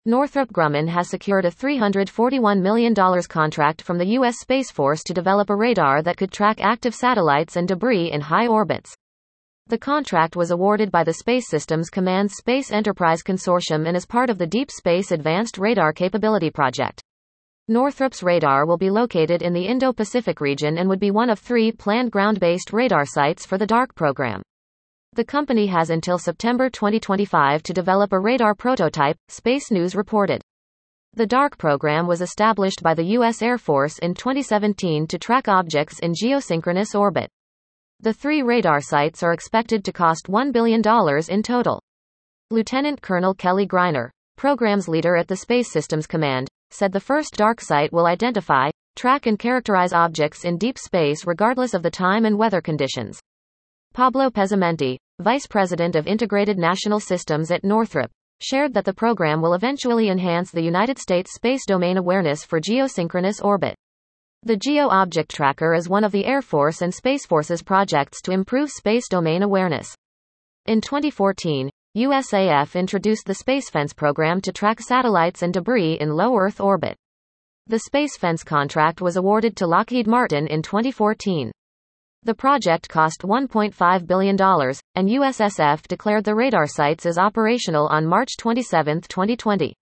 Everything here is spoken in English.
Northrop Grumman has secured a $341 million contract from the U.S. Space Force to develop a radar that could track active satellites and debris in high orbits. The contract was awarded by the Space Systems Command Space Enterprise Consortium and is part of the Deep Space Advanced Radar Capability Project. Northrop's radar will be located in the Indo-Pacific region and would be one of 3 planned ground-based radar sites for the DARC program. The company has until September 2025 to develop a radar prototype, Space News reported. The DARC program was established by the U.S. Air Force in 2017 to track objects in geosynchronous orbit. The 3 radar sites are expected to cost $1 billion in total. Lieutenant Colonel Kelly Greiner, programs leader at the Space Systems Command, said the first DARC site will identify, track and characterize objects in deep space regardless of the time and weather conditions. Pablo Pezzamenti, Vice President of Integrated National Systems at Northrop, shared that the program will eventually enhance the United States space domain awareness for geosynchronous orbit. The GEO Object Tracker is one of the Air Force and Space Force's projects to improve space domain awareness. In 2014, USAF introduced the Space Fence program to track satellites and debris in low Earth orbit. The Space Fence contract was awarded to Lockheed Martin in 2014. The project cost $1.5 billion, and USSF declared the radar sites as operational on March 27, 2020.